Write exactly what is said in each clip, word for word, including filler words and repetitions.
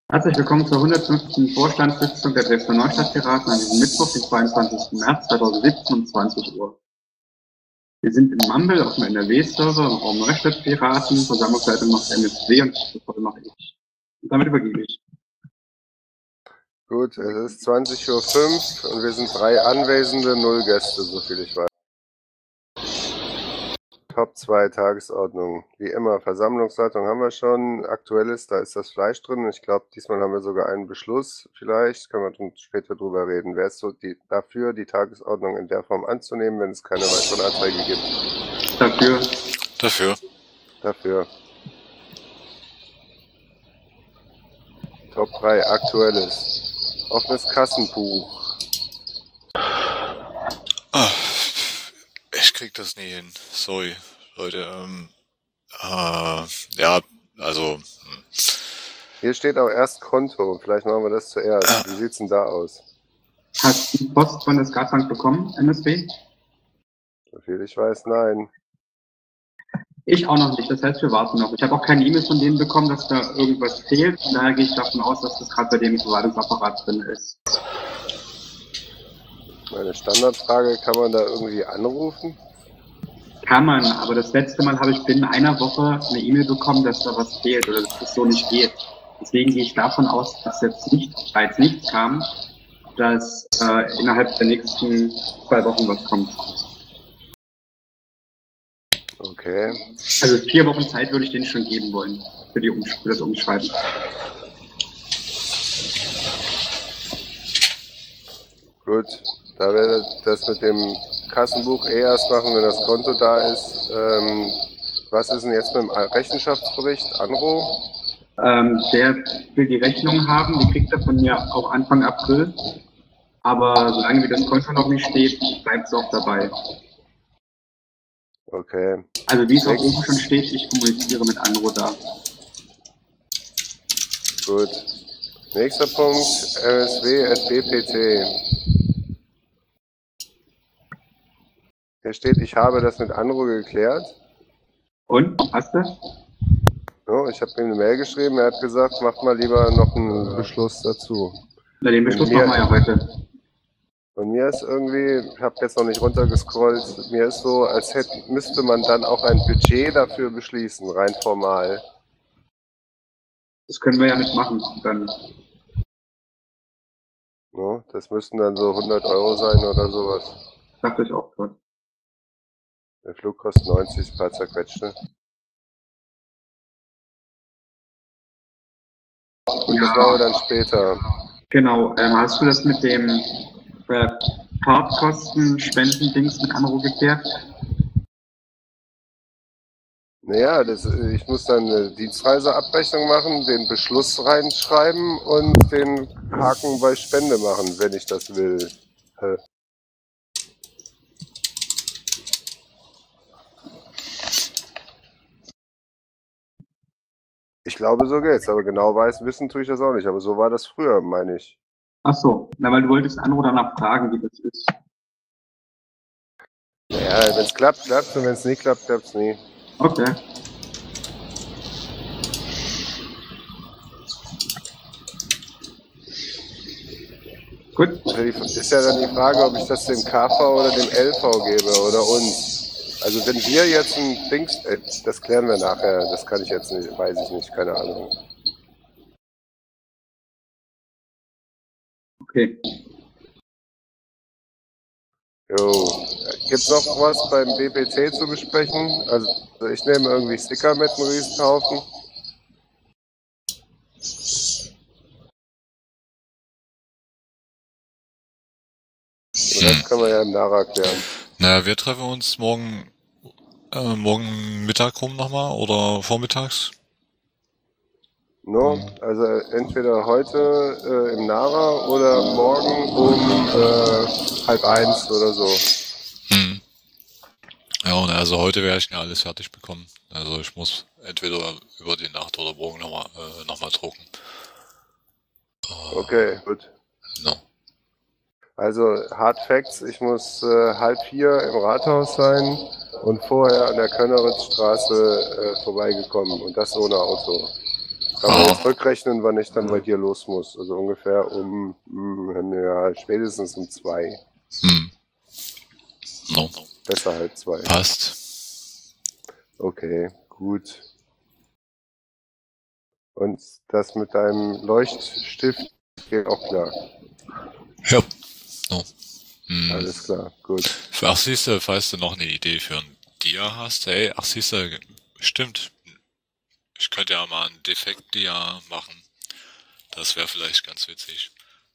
Herzlich willkommen zur hundertfünften Vorstandssitzung der Dresdner Neustadt-Piraten an diesem Mittwoch, den zweiundzwanzigsten März zweitausendsiebzehn um zwanzig Uhr. Wir sind in Mumble auf dem N R W-Server im Raum Neustadt-Piraten, Versammlungsleitung macht M S W und das Protokoll mache ich. Und damit übergebe ich. Gut, es ist zwanzig Uhr fünf und wir sind drei Anwesende, null Gäste, soviel ich weiß. Top zwei Tagesordnung. Wie immer, Versammlungsleitung haben wir schon. Aktuelles, da ist das Fleisch drin. Ich glaube, diesmal haben wir sogar einen Beschluss. Vielleicht können wir später drüber reden. Wer ist so die, dafür, die Tagesordnung in der Form anzunehmen, wenn es keine weiteren Anträge gibt? Dafür. Dafür. Dafür. Top drei Aktuelles. Offenes Kassenbuch. Ah, ich krieg das nie hin. Sorry, Leute. Ähm, äh, ja, also. Hm. Hier steht auch erst Konto. Vielleicht machen wir das zuerst. Ah. Wie sieht's denn da aus? Hast du Post von der Skatbank bekommen, M S W? Soviel ich weiß, nein. Ich auch noch nicht, das heißt, wir warten noch. Ich habe auch keine E-Mail von denen bekommen, dass da irgendwas fehlt. Von daher gehe ich davon aus, dass das gerade bei dem Verwaltungsapparat drin ist. Meine Standardfrage, kann man da irgendwie anrufen? Kann man, aber das letzte Mal habe ich binnen einer Woche eine E-Mail bekommen, dass da was fehlt oder dass das so nicht geht. Deswegen gehe ich davon aus, dass jetzt nicht, weil jetzt nichts kam, dass äh, innerhalb der nächsten zwei Wochen was kommt. Okay. Also vier Wochen Zeit würde ich denen schon geben wollen für, die Umsch- für das Umschreiben. Gut, da werde das mit dem Kassenbuch eh erst machen, wenn das Konto da ist. Ähm, was ist denn jetzt mit dem Rechenschaftsbericht? Anro? Ähm, der will die Rechnung haben, die kriegt er von mir auch Anfang April. Aber solange wie das Konto noch nicht steht, bleibt es auch dabei. Okay. Also wie es auch oben schon steht, ich kommuniziere mit Anro da. Gut. Nächster Punkt, M S W at B P T. Hier steht, ich habe das mit Anro geklärt. Und? Hast du? So, ich habe ihm eine Mail geschrieben, er hat gesagt, macht mal lieber noch einen Beschluss dazu. Na, den Beschluss mir, machen wir ja heute. Und mir ist irgendwie, ich habe jetzt noch nicht runtergescrollt, mir ist so, als hätte, müsste man dann auch ein Budget dafür beschließen, rein formal. Das können wir ja nicht machen. Dann. No, das müssten dann so hundert Euro sein oder sowas. Dachte ich auch gerade. Der Flug kostet neunzig, paar zerquetschte. Und das machen wir dann später. Genau, ähm, hast du das mit dem äh, Fahrtkosten, Spendendings mit Anro geklärt? Naja, das, ich muss dann eine Dienstreiseabrechnung machen, den Beschluss reinschreiben und den Haken bei Spende machen, wenn ich das will. Hä? Ich glaube, so geht's, aber genau weiß, wissen tue ich das auch nicht, aber so war das früher, meine ich. Ach so, na, weil du wolltest Anro danach fragen, wie das ist. Naja, wenn es klappt, klappt und wenn es nie klappt, klappt es nie. Okay. Gut. Ist ja dann die Frage, ob ich das dem K V oder dem L V gebe oder uns. Also wenn wir jetzt ein Dings, äh, das klären wir nachher, das kann ich jetzt nicht, weiß ich nicht, keine Ahnung. Okay. Jo, gibt's noch was beim B P T zu besprechen? Also ich nehme irgendwie Sticker mit, einen Riesenhaufen. Und das können wir ja im Nachher klären. Naja, wir treffen uns morgen, äh, morgen Mittag rum nochmal oder vormittags. No, also entweder heute äh, im Nara oder morgen um äh, halb eins oder so. Hm. Ja, und also heute werde ich ja alles fertig bekommen. Also ich muss entweder über die Nacht oder morgen nochmal äh, noch mal drucken. Äh, Okay, gut. No. Also Hard Facts, ich muss äh, halb vier im Rathaus sein und vorher an der Könneritzstraße äh, vorbeigekommen und das ohne Auto. Kann man Ah. jetzt rückrechnen, wann ich dann bei dir los muss. Also ungefähr um, hm, ja, spätestens um zwei. Hm. No. Besser halb zwei. Passt. Okay, gut. Und das mit deinem Leuchtstift geht auch klar. Ja. No. Hm. Alles klar, gut. Ach, siehst du, falls du noch eine Idee für ein Dia hast, ey, ach, siehst du, stimmt. Ich könnte ja mal ein Defekt-Dia machen. Das wäre vielleicht ganz witzig.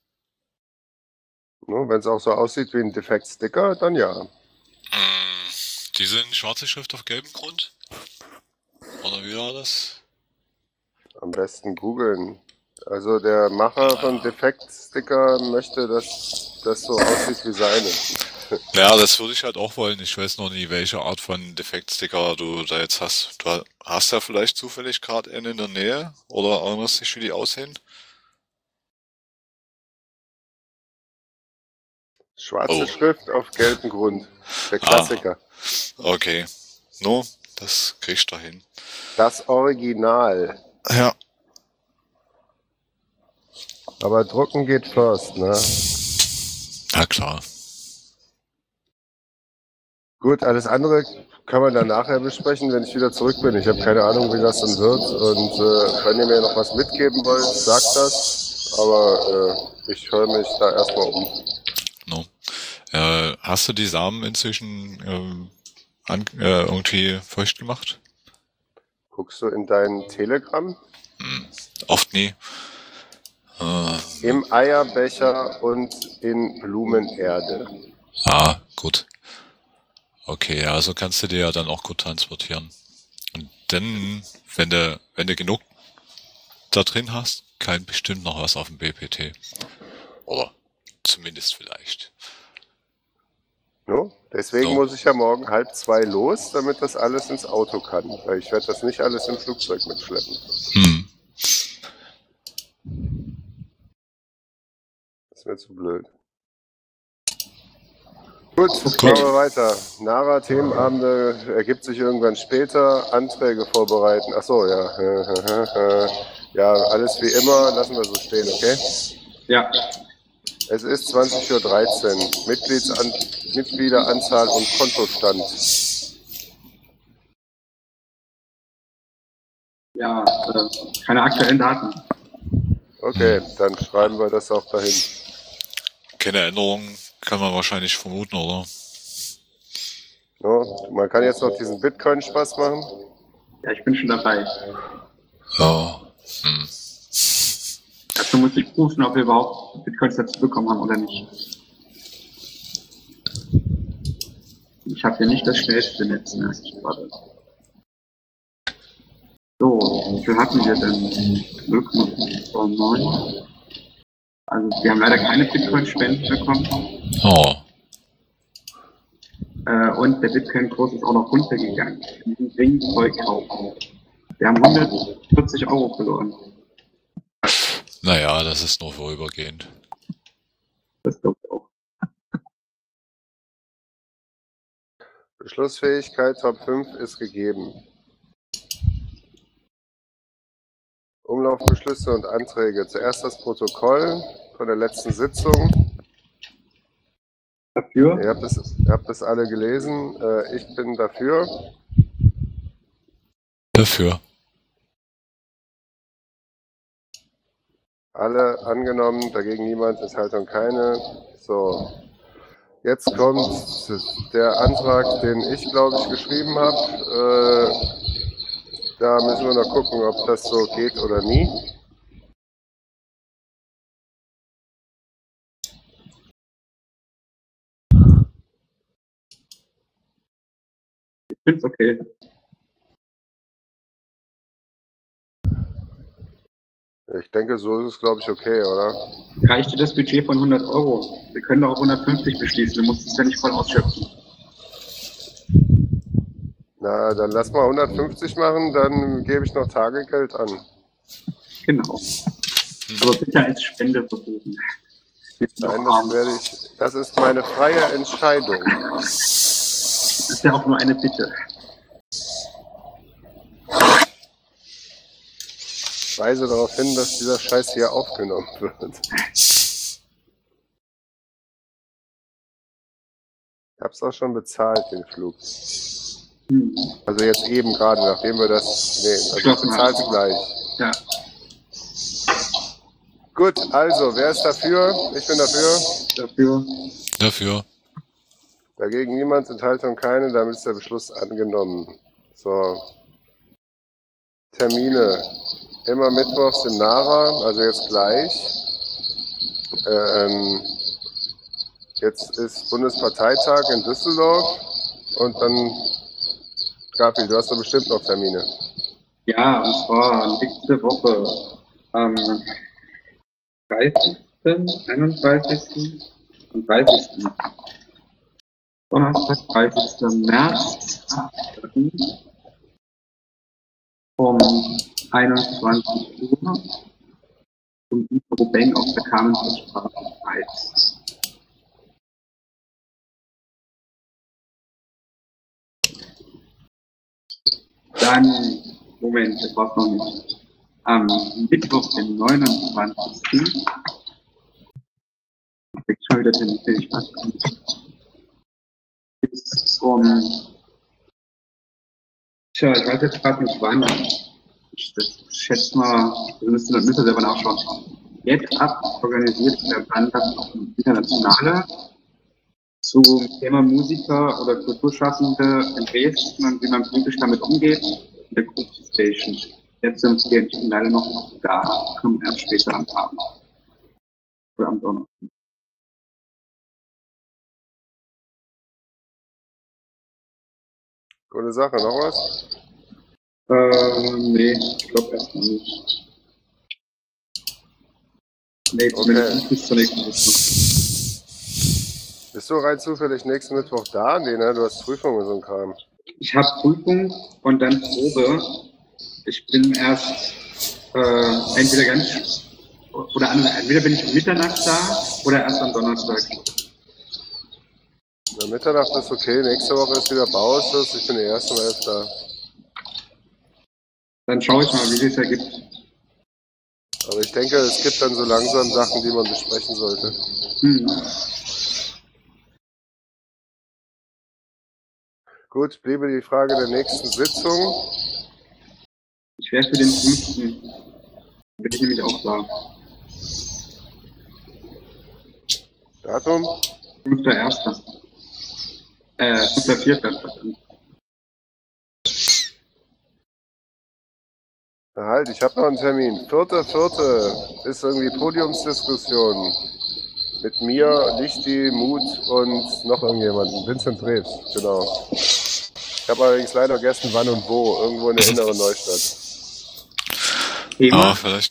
Ne, wenn es auch so aussieht wie ein Defekt-Sticker, dann ja. Mm, die sind schwarze Schrift auf gelbem Grund? Oder wie war das? Am besten googeln. Also der Macher von Defekt-Sticker möchte, dass das so aussieht wie seine. Ja, das würde ich halt auch wollen. Ich weiß noch nie, welche Art von Defekt-Sticker du da jetzt hast. Du hast ja vielleicht zufällig gerade einen in der Nähe? Oder erinnerst dich, wie die aussehen? Schwarze Oh. Schrift auf gelbem Grund. Der Klassiker. Ah, okay. No, das kriegst du hin. Das Original. Ja. Aber drucken geht first, ne? Na klar. Gut, alles andere kann man dann nachher besprechen, wenn ich wieder zurück bin. Ich habe keine Ahnung, wie das dann wird. Und äh, wenn ihr mir noch was mitgeben wollt, sagt das. Aber äh, ich höre mich da erstmal um. No. Äh, hast du die Samen inzwischen ähm, an, äh, irgendwie feucht gemacht? Guckst du in dein Telegram? Hm, oft nie. Äh, Im Eierbecher und in Blumenerde. ah, gut. Okay, ja, also kannst du dir ja dann auch gut transportieren. Und dann, wenn du, wenn du genug da drin hast, kann bestimmt noch was auf dem B P T. Oder zumindest vielleicht. No? Deswegen So. muss ich ja morgen halb zwei los, damit das alles ins Auto kann. Weil ich werde das nicht alles im Flugzeug mitschleppen. Hm. Das wäre zu blöd. Gut, Gut. machen wir weiter. Nara, Themenabende ergibt sich irgendwann später. Anträge vorbereiten. Achso, ja. Ja, alles wie immer. Lassen wir so stehen, okay? Ja, Es ist zwanzig Uhr dreizehn. Mitgliedsan Mitgliederanzahl und Kontostand. ja, äh, keine aktuellen Daten. Okay, dann schreiben wir das auch dahin. Keine Änderung kann man wahrscheinlich vermuten, oder? No, man kann jetzt noch diesen Bitcoin-Spaß machen. Ja, ich bin schon dabei. Ja. Hm. Dazu muss ich prüfen, ob wir überhaupt Bitcoins dazu bekommen haben oder nicht. Ich habe hier nicht das schnellste Netz, ne? Ich warte. So, wie viel hatten wir denn? null Komma fünf neun. Also wir haben leider keine Bitcoin-Spenden bekommen. Oh. Äh, und der Bitcoin-Kurs ist auch noch runtergegangen. Wir müssen dringend Zeug kaufen. Wir haben hundertvierzig Euro verloren. Naja, das ist nur vorübergehend. Das glaube ich auch. Beschlussfähigkeit Top fünf ist gegeben. Umlaufbeschlüsse und Anträge. Zuerst das Protokoll von der letzten Sitzung. Dafür? Ihr habt das, ihr habt das alle gelesen. Äh, ich bin dafür. Dafür. Alle angenommen, dagegen niemand, Enthaltung keine. So, jetzt kommt der Antrag, den ich, glaube ich, geschrieben habe. Äh, da müssen wir noch gucken, ob das so geht oder nie. Ich finde es okay. Ich denke, so ist es, glaube ich, okay, oder? Reicht dir das Budget von hundert Euro? Wir können da auch hundertfünfzig beschließen, du musst es ja nicht voll ausschöpfen. Na, dann lass mal hundertfünfzig machen, dann gebe ich noch Tagegeld an. Genau. Aber bitte als Spende verbuchen. Nein, das werde ich. Das ist meine freie Entscheidung. Das ist ja auch nur eine Bitte. weise darauf hin, dass dieser Scheiß hier aufgenommen wird. Ich hab's auch schon bezahlt, den Flug. Hm. Also jetzt eben gerade, nachdem wir das... Nee, also ich bezahle es gleich. Ja. Gut, also, wer ist dafür? Ich bin dafür. Dafür. Dafür. Dagegen niemand, Enthaltung keine, damit ist der Beschluss angenommen. So. Termine. Immer mittwochs in Nara, also jetzt gleich. Ähm, jetzt ist Bundesparteitag in Düsseldorf und dann, Gabi, du hast doch bestimmt noch Termine. Ja, und zwar nächste Woche am dreißigsten, einunddreißigsten und dreißigsten Donnerstag, dreißigsten März um einundzwanzig Uhr und die Bang auf der Kamenstraße eins. Dann, Moment, das war's noch nicht. Am Mittwoch, den neunundzwanzigsten Ich schon wieder den ich fast ist um. Tja, ich weiß jetzt gerade nicht wann. Ich schätze mal, wir müssen das müsst ihr selber nachschauen. Jetzt ab organisiert der Band das Internationale zum Thema Musiker oder Kulturschaffende in Dresden und wie man politisch damit umgeht, in der Group Station. Jetzt sind wir leider noch da, kommen erst später am Abend. Oder am Donnerstag. Gute Sache, noch was? Ähm, nee, ich glaube erstmal nicht. Nee, zumindest nicht bis zur nächsten Woche. Bist du rein zufällig nächsten Mittwoch da? Nee, ne? Du hast Prüfungen und so ein Kram. Ich habe Prüfung und dann Probe. Ich bin erst äh, entweder ganz oder andere, entweder bin ich um Mitternacht da oder erst am Donnerstag. Na, Mitternacht ist okay, nächste Woche ist wieder Bauausschuss, ich bin erst um elf da. Dann schaue ich mal, wie es ergibt. Aber ich denke, es gibt dann so langsam Sachen, die man besprechen sollte. Hm. Gut, bliebe die Frage der nächsten Sitzung. Ich wäre für den fünften Bin ich nämlich auch da. Datum? fünfter erster Äh, fünfter vierter Na halt, ich habe noch einen Termin. vierter vierter ist irgendwie Podiumsdiskussion. Mit mir, Lichti, Mut und noch irgendjemanden. Vincent Drews, genau. Ich habe allerdings leider vergessen, wann und wo. Irgendwo in der inneren Neustadt. Thema? Ah, vielleicht.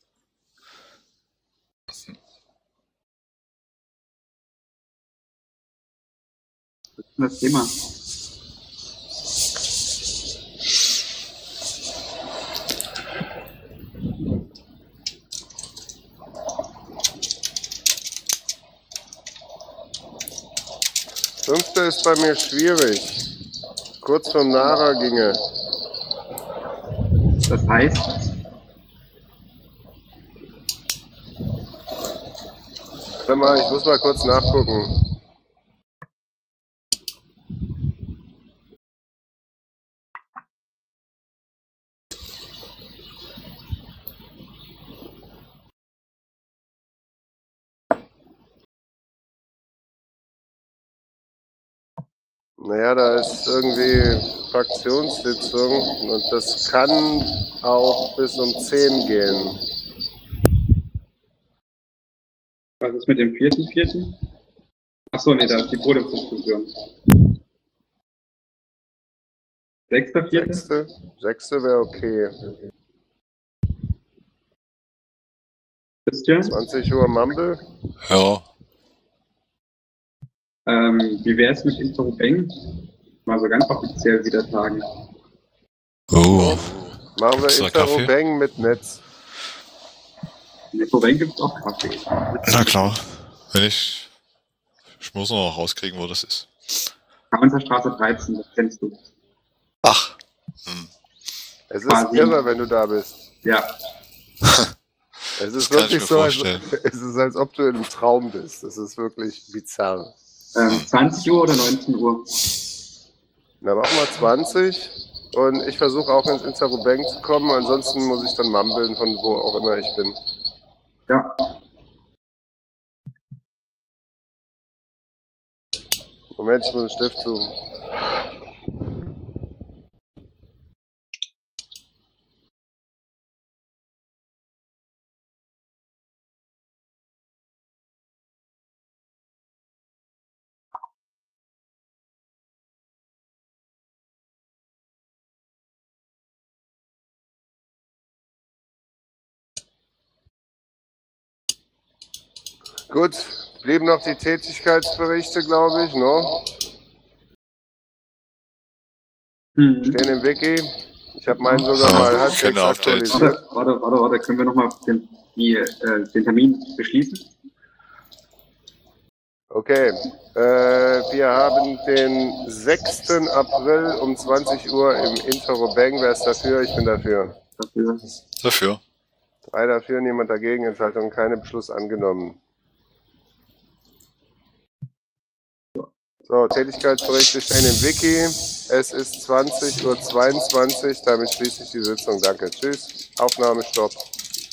Was ist denn das Thema? Fünfte ist bei mir schwierig. Kurz vom Nara ginge. Das heißt, Warte mal, ich muss mal kurz nachgucken. Naja, da ist irgendwie Fraktionssitzung und das kann auch bis um zehn gehen. was ist mit dem vierten vierten Achso, nee, da ist die Podiumsdiskussion. Sechster vierter Sechste, Sechste wäre okay. Christian? zwanzig Uhr Mumble. Ja. Ähm, wie wäre es mit Interrobang? Mal so ganz offiziell wieder tagen. Oh. Machen wir Extra Kaffee? Interrobang mit Netz. In Interrobang gibt es auch Kaffee. Na klar. Wenn ich. Ich muss noch rauskriegen, wo das ist. Kamenzer dreizehn, das kennst du. Ach. Hm. Es ist Quasi. irre, wenn du da bist. Ja. Es ist Das kann ich wirklich mir so, als, vorstellen. es ist, als ob du in einem Traum bist. Das ist wirklich bizarr. Ähm, zwanzig Uhr oder neunzehn Uhr? Na, machen wir zwanzig. Und ich versuche auch ins Interrobang zu kommen. Ansonsten muss ich dann mumbeln, von wo auch immer ich bin. Ja. Moment, ich muss einen Stift suchen. Gut, blieben noch die Tätigkeitsberichte, glaube ich, ne? Hm. Stehen im Wiki. Ich habe meinen sogar mal halbwegs Keine Updates. aktualisiert. Warte, warte, warte, warte, können wir nochmal den, die, äh, den Termin beschließen? Okay, äh, wir haben den sechsten April um zwanzig Uhr im Interrobang. Wer ist dafür? Ich bin dafür. Dafür. Dafür. Drei dafür, niemand dagegen, Enthaltung, keine Beschluss angenommen. So, Tätigkeitsberichte stehen im Wiki. Es ist zwanzig Uhr zweiundzwanzig, damit schließe ich die Sitzung. Danke. Tschüss. Aufnahme, Stopp.